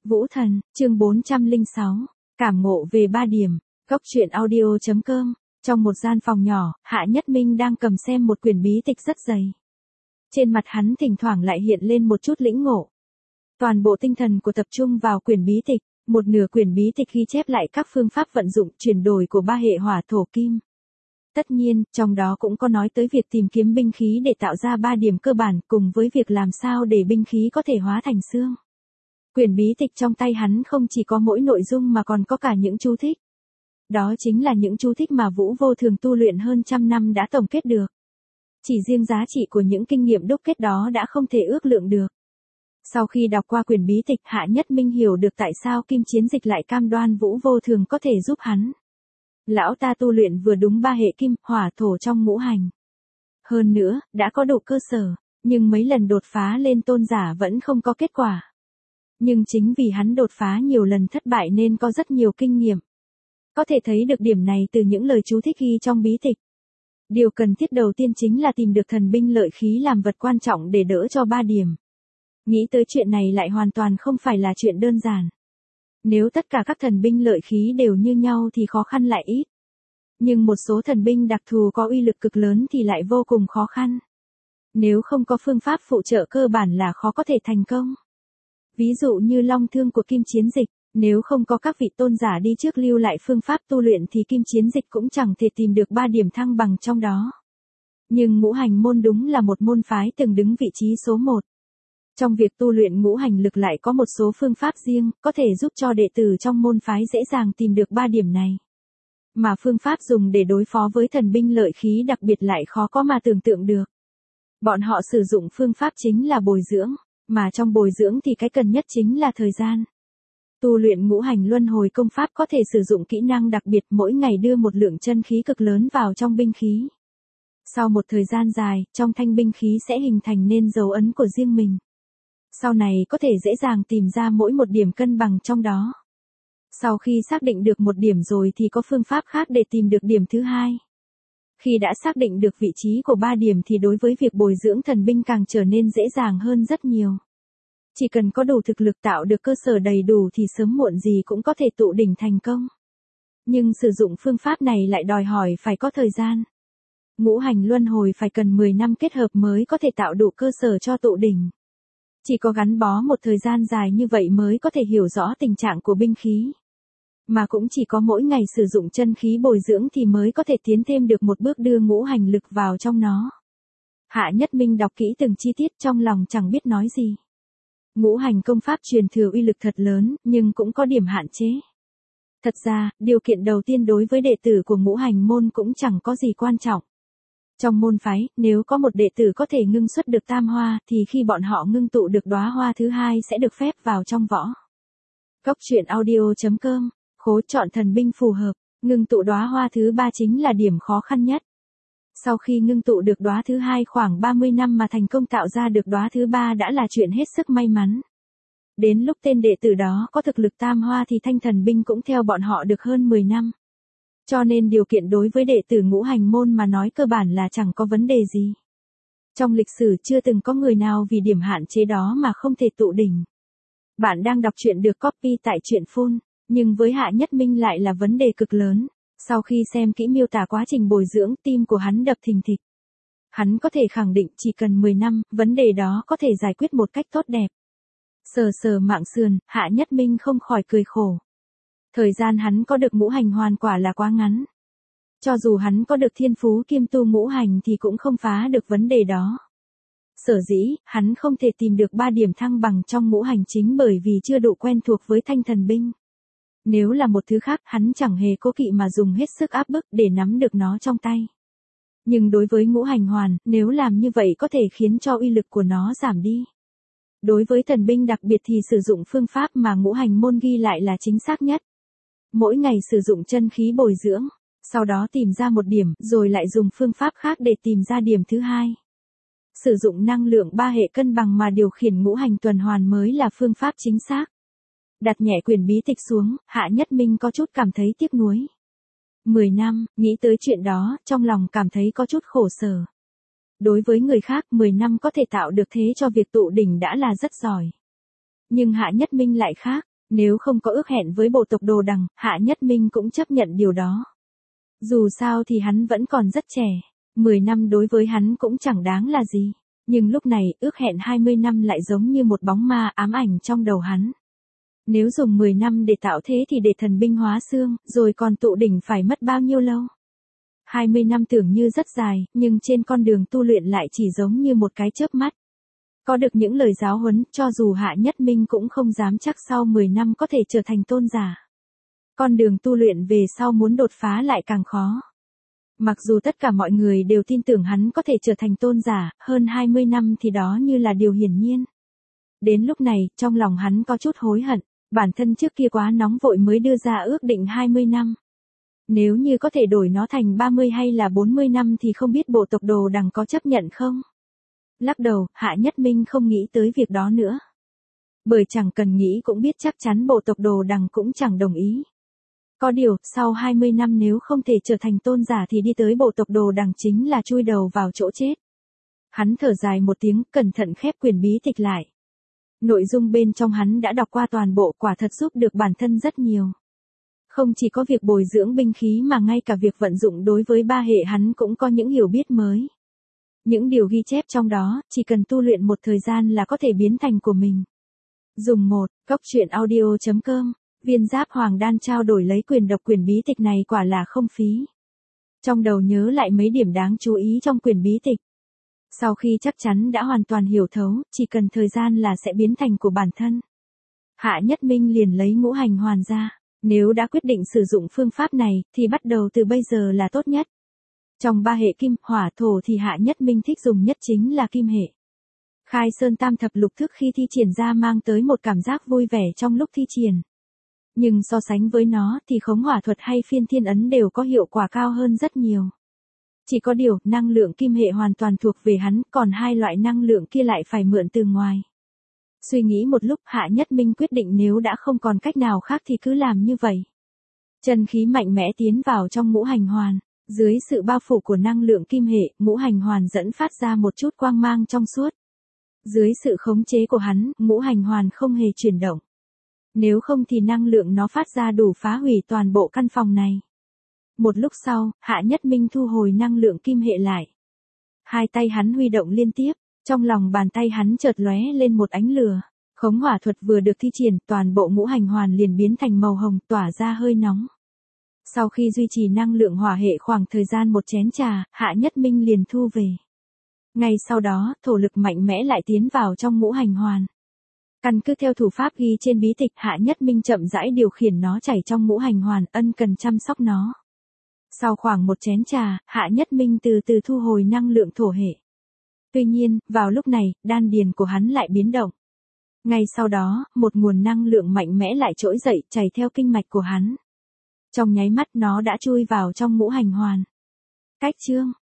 Vũ Thần, chương 406, cảm ngộ về 3 điểm, góc truyện audio.com, trong một gian phòng nhỏ, Hạ Nhất Minh đang cầm xem một quyển bí tịch rất dày. Trên mặt hắn thỉnh thoảng lại hiện lên một chút lĩnh ngộ. Toàn bộ tinh thần của tập trung vào quyển bí tịch, một nửa quyển bí tịch ghi chép lại các phương pháp vận dụng chuyển đổi của 3 hệ hỏa thổ kim. Tất nhiên, trong đó cũng có nói tới việc tìm kiếm binh khí để tạo ra 3 điểm cơ bản cùng với việc làm sao để binh khí có thể hóa thành xương. Quyển bí tịch trong tay hắn không chỉ có mỗi nội dung mà còn có cả những chú thích. Đó chính là những chú thích mà Vũ Vô Thường tu luyện hơn trăm năm đã tổng kết được. Chỉ riêng giá trị của những kinh nghiệm đúc kết đó đã không thể ước lượng được. Sau khi đọc qua quyển bí tịch, Hạ Nhất Minh hiểu được tại sao Kim Chiến Dịch lại cam đoan Vũ Vô Thường có thể giúp hắn. Lão ta tu luyện vừa đúng 3 hệ kim, hỏa, thổ trong ngũ hành. Hơn nữa, đã có đủ cơ sở, nhưng mấy lần đột phá lên tôn giả vẫn không có kết quả. Nhưng chính vì hắn đột phá nhiều lần thất bại nên có rất nhiều kinh nghiệm. Có thể thấy được điểm này từ những lời chú thích ghi trong bí tịch. Điều cần thiết đầu tiên chính là tìm được thần binh lợi khí làm vật quan trọng để đỡ cho 3 điểm. Nghĩ tới chuyện này lại hoàn toàn không phải là chuyện đơn giản. Nếu tất cả các thần binh lợi khí đều như nhau thì khó khăn lại ít. Nhưng một số thần binh đặc thù có uy lực cực lớn thì lại vô cùng khó khăn. Nếu không có phương pháp phụ trợ cơ bản là khó có thể thành công. Ví dụ như long thương của Kim Chiến Dịch, nếu không có các vị tôn giả đi trước lưu lại phương pháp tu luyện thì Kim Chiến Dịch cũng chẳng thể tìm được 3 điểm thăng bằng trong đó. Nhưng ngũ hành môn đúng là một môn phái từng đứng vị trí số 1. Trong việc tu luyện ngũ hành lực lại có một số phương pháp riêng, có thể giúp cho đệ tử trong môn phái dễ dàng tìm được 3 điểm này. Mà phương pháp dùng để đối phó với thần binh lợi khí đặc biệt lại khó có mà tưởng tượng được. Bọn họ sử dụng phương pháp chính là bồi dưỡng, mà trong bồi dưỡng thì cái cần nhất chính là thời gian. Tu luyện ngũ hành luân hồi công pháp có thể sử dụng kỹ năng đặc biệt mỗi ngày đưa một lượng chân khí cực lớn vào trong binh khí. Sau một thời gian dài, trong thanh binh khí sẽ hình thành nên dấu ấn của riêng mình. Sau này có thể dễ dàng tìm ra mỗi một điểm cân bằng trong đó. Sau khi xác định được một điểm rồi thì có phương pháp khác để tìm được điểm thứ hai. Khi đã xác định được vị trí của 3 điểm thì đối với việc bồi dưỡng thần binh càng trở nên dễ dàng hơn rất nhiều. Chỉ cần có đủ thực lực tạo được cơ sở đầy đủ thì sớm muộn gì cũng có thể tụ đỉnh thành công. Nhưng sử dụng phương pháp này lại đòi hỏi phải có thời gian. Ngũ hành luân hồi phải cần 10 năm kết hợp mới có thể tạo đủ cơ sở cho tụ đỉnh. Chỉ có gắn bó một thời gian dài như vậy mới có thể hiểu rõ tình trạng của binh khí. Mà cũng chỉ có mỗi ngày sử dụng chân khí bồi dưỡng thì mới có thể tiến thêm được một bước đưa ngũ hành lực vào trong nó. Hạ Nhất Minh đọc kỹ từng chi tiết trong lòng chẳng biết nói gì. Ngũ hành công pháp truyền thừa uy lực thật lớn, nhưng cũng có điểm hạn chế. Thật ra, điều kiện đầu tiên đối với đệ tử của ngũ hành môn cũng chẳng có gì quan trọng. Trong môn phái, nếu có một đệ tử có thể ngưng xuất được tam hoa thì khi bọn họ ngưng tụ được đóa hoa thứ hai sẽ được phép vào trong võ. Góc truyện audio.com, khố chọn thần binh phù hợp, ngưng tụ đóa hoa thứ 3 chính là điểm khó khăn nhất. Sau khi ngưng tụ được đóa thứ 2 khoảng 30 năm mà thành công tạo ra được đóa thứ 3 đã là chuyện hết sức may mắn. Đến lúc tên đệ tử đó có thực lực tam hoa thì thanh thần binh cũng theo bọn họ được hơn 10 năm. Cho nên điều kiện đối với đệ tử ngũ hành môn mà nói cơ bản là chẳng có vấn đề gì. Trong lịch sử chưa từng có người nào vì điểm hạn chế đó mà không thể tụ đỉnh. Bạn đang đọc truyện được copy tại truyện Full, nhưng với Hạ Nhất Minh lại là vấn đề cực lớn. Sau khi xem kỹ miêu tả quá trình bồi dưỡng, tim của hắn đập thình thịch. Hắn có thể khẳng định chỉ cần 10 năm, vấn đề đó có thể giải quyết một cách tốt đẹp. Sờ sờ mạng sườn, Hạ Nhất Minh không khỏi cười khổ. Thời gian hắn có được ngũ hành hoàn quả là quá ngắn. Cho dù hắn có được thiên phú kim tu ngũ hành thì cũng không phá được vấn đề đó. Sở dĩ, hắn không thể tìm được 3 điểm thăng bằng trong ngũ hành chính bởi vì chưa đủ quen thuộc với thanh thần binh. Nếu là một thứ khác, hắn chẳng hề cố kỵ mà dùng hết sức áp bức để nắm được nó trong tay. Nhưng đối với ngũ hành hoàn, nếu làm như vậy có thể khiến cho uy lực của nó giảm đi. Đối với thần binh đặc biệt thì sử dụng phương pháp mà ngũ hành môn ghi lại là chính xác nhất. Mỗi ngày sử dụng chân khí bồi dưỡng, sau đó tìm ra một điểm, rồi lại dùng phương pháp khác để tìm ra điểm thứ hai. Sử dụng năng lượng 3 hệ cân bằng mà điều khiển ngũ hành tuần hoàn mới là phương pháp chính xác. Đặt nhẹ quyển bí tịch xuống, Hạ Nhất Minh có chút cảm thấy tiếc nuối. 10 năm, nghĩ tới chuyện đó, trong lòng cảm thấy có chút khổ sở. Đối với người khác 10 năm có thể tạo được thế cho việc tụ đỉnh đã là rất giỏi. Nhưng Hạ Nhất Minh lại khác, Nếu không có ước hẹn với bộ tộc Đồ Đằng, Hạ Nhất Minh cũng chấp nhận điều đó. Dù sao thì hắn vẫn còn rất trẻ, 10 năm đối với hắn cũng chẳng đáng là gì. Nhưng lúc này, ước hẹn 20 năm lại giống như một bóng ma ám ảnh trong đầu hắn. Nếu dùng 10 năm để tạo thế thì để thần binh hóa xương, rồi còn tụ đỉnh phải mất bao nhiêu lâu? 20 năm tưởng như rất dài, nhưng trên con đường tu luyện lại chỉ giống như một cái chớp mắt. Có được những lời giáo huấn, cho dù Hạ Nhất Minh cũng không dám chắc sau 10 năm có thể trở thành tôn giả. Con đường tu luyện về sau muốn đột phá lại càng khó. Mặc dù tất cả mọi người đều tin tưởng hắn có thể trở thành tôn giả, hơn 20 năm thì đó như là điều hiển nhiên. Đến lúc này, trong lòng hắn có chút hối hận, bản thân trước kia quá nóng vội mới đưa ra ước định 20 năm. Nếu như có thể đổi nó thành 30 hay là 40 năm thì không biết bộ tộc Đồ Đằng có chấp nhận không? Lắc đầu, Hạ Nhất Minh không nghĩ tới việc đó nữa. Bởi chẳng cần nghĩ cũng biết chắc chắn bộ tộc Đồ Đằng cũng chẳng đồng ý. Có điều, sau 20 năm nếu không thể trở thành tôn giả thì đi tới bộ tộc Đồ Đằng chính là chui đầu vào chỗ chết. Hắn thở dài một tiếng, cẩn thận khép quyển bí tịch lại. Nội dung bên trong hắn đã đọc qua toàn bộ, quả thật giúp được bản thân rất nhiều. Không chỉ có việc bồi dưỡng binh khí mà ngay cả việc vận dụng đối với ba hệ hắn cũng có những hiểu biết mới. Những điều ghi chép trong đó, chỉ cần tu luyện một thời gian là có thể biến thành của mình. Dùng 1, goctruyện.audio.com, Viên Giáp Hoàng Đan trao đổi lấy quyền đọc quyển bí tịch này quả là không phí. Trong đầu nhớ lại mấy điểm đáng chú ý trong quyển bí tịch. Sau khi chắc chắn đã hoàn toàn hiểu thấu, chỉ cần thời gian là sẽ biến thành của bản thân. Hạ Nhất Minh liền lấy ngũ hành hoàn ra. Nếu đã quyết định sử dụng phương pháp này, thì bắt đầu từ bây giờ là tốt nhất. Trong ba hệ kim, hỏa, thổ thì Hạ Nhất Minh thích dùng nhất chính là kim hệ. Khai Sơn Tam Thập Lục Thức khi thi triển ra mang tới một cảm giác vui vẻ trong lúc thi triển. Nhưng so sánh với nó thì khống hỏa thuật hay phiên thiên ấn đều có hiệu quả cao hơn rất nhiều. Chỉ có điều, năng lượng kim hệ hoàn toàn thuộc về hắn, còn hai loại năng lượng kia lại phải mượn từ ngoài. Suy nghĩ một lúc, Hạ Nhất Minh quyết định nếu đã không còn cách nào khác thì cứ làm như vậy. Chân khí mạnh mẽ tiến vào trong ngũ hành hoàn. Dưới sự bao phủ của năng lượng kim hệ, ngũ hành hoàn dẫn phát ra một chút quang mang trong suốt. Dưới sự khống chế của hắn, ngũ hành hoàn không hề chuyển động. Nếu không thì năng lượng nó phát ra đủ phá hủy toàn bộ căn phòng này. Một lúc sau, Hạ Nhất Minh thu hồi năng lượng kim hệ lại. Hai tay hắn huy động liên tiếp, trong lòng bàn tay hắn chợt lóe lên một ánh lửa. Khống hỏa thuật vừa được thi triển, toàn bộ ngũ hành hoàn liền biến thành màu hồng, tỏa ra hơi nóng. Sau khi duy trì năng lượng hỏa hệ khoảng thời gian một chén trà, Hạ Nhất Minh liền thu về. Ngay sau đó, thổ lực mạnh mẽ lại tiến vào trong ngũ hành hoàn. Căn cứ theo thủ pháp ghi trên bí tịch, Hạ Nhất Minh chậm rãi điều khiển nó chảy trong ngũ hành hoàn, ân cần chăm sóc nó. Sau khoảng một chén trà, Hạ Nhất Minh từ từ thu hồi năng lượng thổ hệ. Tuy nhiên, vào lúc này, đan điền của hắn lại biến động. Ngay sau đó, một nguồn năng lượng mạnh mẽ lại trỗi dậy, chảy theo kinh mạch của hắn. Trong nháy mắt nó đã chui vào trong ngũ hành hoàn. Cách chương